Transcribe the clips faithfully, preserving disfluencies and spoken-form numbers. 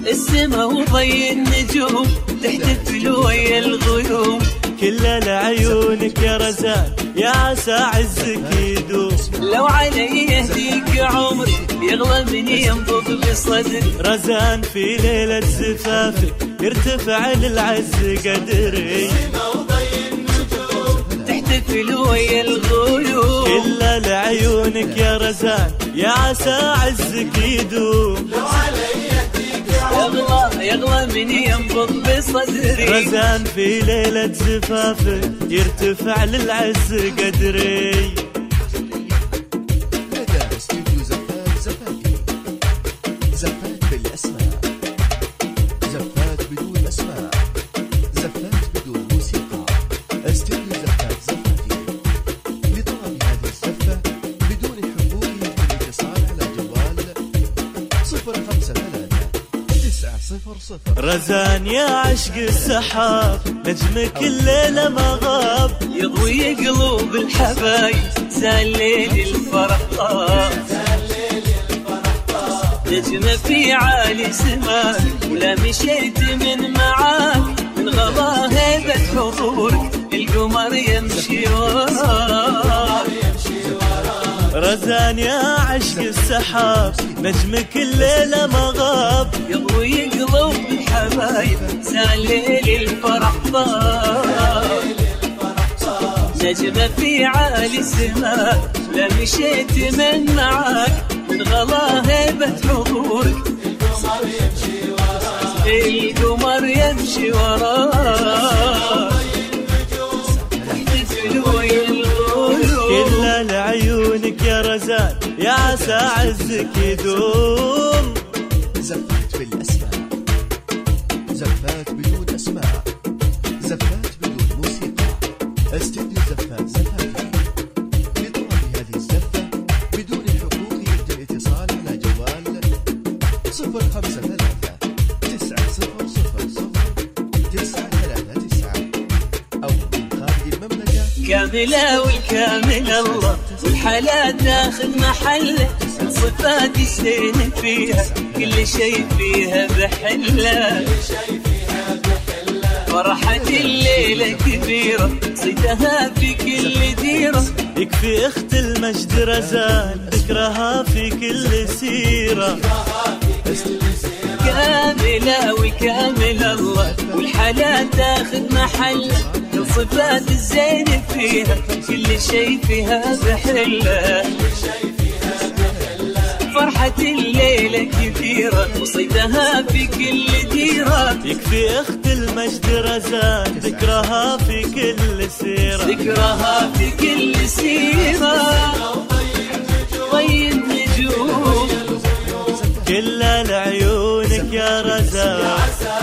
السما وضي النجوم تحتفل ويا الغيوم، كل لعيونك يا رزان يا عسى عزك يدوم. لو علي يهديك عمري يغلى مني ينبض بصدري، رزان في ليلة زفافك يرتفع للعز قدري، تحتفل ويا الغيوم، كل لعيونك يا رزان يا عسى عزك يدوم. لو علي يهديك يغلى يغلى مني ينبض بصدري، رزان في ليلة زفافك يرتفع للعز قدري. لدى استوديو زفات زفاتي، زفات بالأسماء، زفات بدون أسماء، زفات بدون موسيقى. استوديو زفات زفاتي لطلب هذه الزفة بدون حقوق الاتصال على جوال صفر خمسة ثلاثة تسعة صفر صفر. رزان يا عشق السحاب نجمك الليلة ما غاب، يضوي قلوب الحبايب زال ليل الفرح طاب، نجمة في عالي سماك ولا مشيت من معاك، من غلا هيبة حضورك القمر يمشي وراك. رزان يا عشق السحاب نجمك الليلة ما غاب، يضوي قلوب الحبايب زال ليل الفرح طاب، نجمة في عالي السماء لا مشيت من معاك، من غلا هيبة حضورك القمر يمشي وراك، القمر يمشي وراك. تحتفل ويا الغيوم، كل لعيونك يا رزان يا عسى عزك يدوم. زفات بالأسماء، زفات بدون أسماء، زفات بدون موسيقى. استوديو زفات زفاتي لطلب هذه الزفة بدون حقوق الاتصال على جوال صفر خمسة ثلاثة تسعة صفر صفر صفر تسعة ثلاثة تسعة أو من خارج المملكة. كاملة والكامل الله والحالات تاخذ محله، صفات الزين فيها كل شيء فيها بحله، فرحة الليلة كبيرة صيتها في كل ديرة، يكفي اخت المجد رزان ذكرها في كل سيرة. كاملة وكامل الله والحالات تاخذ محله، الصفات الزين فيها كل شيء فيها بحله، فرحة الليلة كبيرة وصيدها في كل ديرة، يكفي اخت المجد رزان ذكرها في كل سيرة، ذكرها في كل سيرة. ضي النجوم كل لعيونك يا رزان،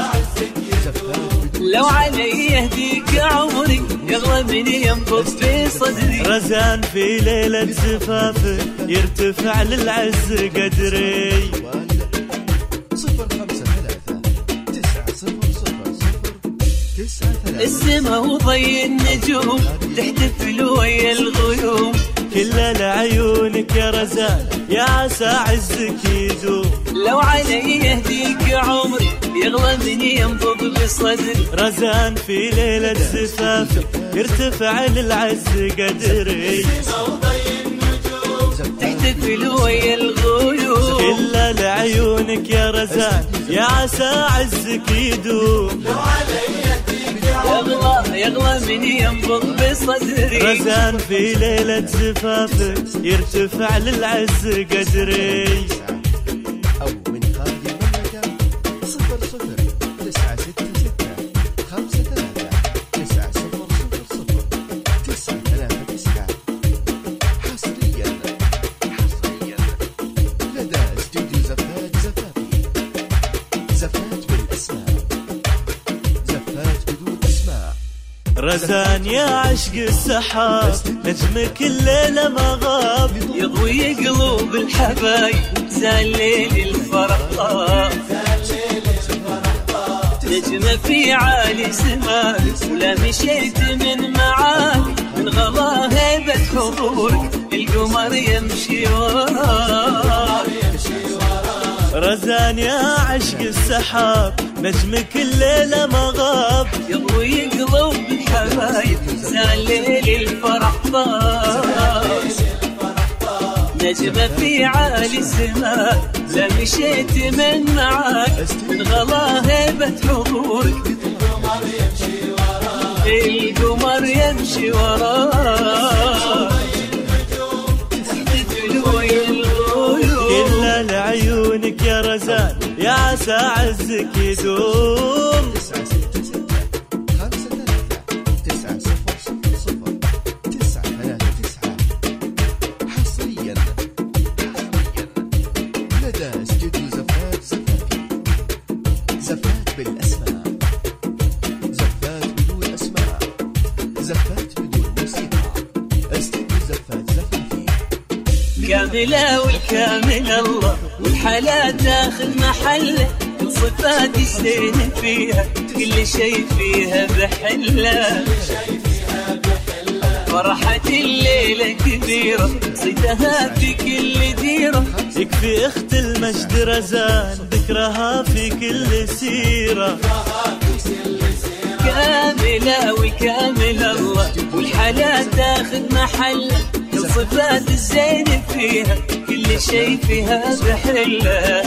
لو علي يهديك عمري يغلى مني ينبض في صدري، رزان في ليلة زفافك يرتفع للعز قدري. صفر خمسة ثلاثة تسعة صفر صفر صفر تسعة ثلاثة. السما وضي النجوم تحتفل ويا الغيوم، كل لعيونك يا رزان يا عسى عزك يدوم. لو علي يهديك عمري يغلى مني ينبض بصدري، رزان في ليلة زفافك يرتفع للعز قدري، تحتفل ويا الغيوم، كل لعيونك يا رزان يا عسى عزك يدوم. يغلى يغلى مني ينبض بصدري، رزان في ليلة زفافك يرتفع للعز قدري. أو من خارج المملكة صفر صفر تسعة ستة ستة خمسة ثلاثة تسعة صفر صفر صفر تسعة ثلاثة تسعة. حصريا حصريا لدى استوديو زفات زفاتي، زفات بالأسماء، زفات بدون أسماء. رزان يا عشق السحاب نجمك الليلة ما غاب، يضوي قلوب الحبايب زال ليل الفرح طاب، نجمة في عالي سماك ولا مشيت من معاك، من غلا هيبة حضورك القمر يمشي وراك. رزان يا عشق السحاب نجمك الليلة ما غاب، يضوي قلوب الحبايب زال ليل الفرح طار، نجمة في عالي السماء لا مشيت من معاك، من غلا هيبة حضورك القمر يمشي وراك، كل لعيونك يا رزان يا عسى عزك يدوم. تسعة ستة ستة خمسة ثلاثة تسعة صفر صفر صفر تسعة ثلاثة تسعة. حصريا حصريا لدى استوديو زفات زفافي. زفات بالأسماء، زفات بدون أسماء، زفات بدون موسيقى. استوديو زفات زفافي. كاملة والكامل الله والحلا تاخذ محله، كل صفات الزين فيها كل شي فيها بحله، فرحة الليلة كبيرة صيتها في كل ديرة، يكفي اخت المجد رزان ذكرها في كل سيرة. كاملة وكامل الله والحلا تاخذ محله، كل صفات الزين فيها كل شي فيها بحله،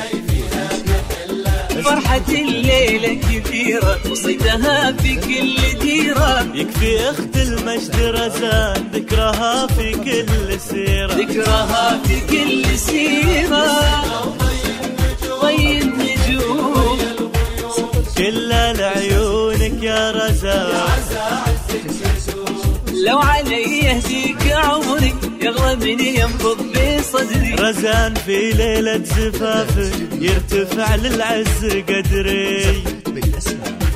فرحة الليلة كبيرة وصيدها في كل ديرة، يكفي اخت المجد رزان ذكرها في كل سيرة، ذكرها في كل سيرة. طيب نجوم كل لعيونك يا رزان، لو علي يهديك عمري يغلى من ينبض بصدري، رزان في ليلة زفافك يرتفع للعز قدري. بالأسماء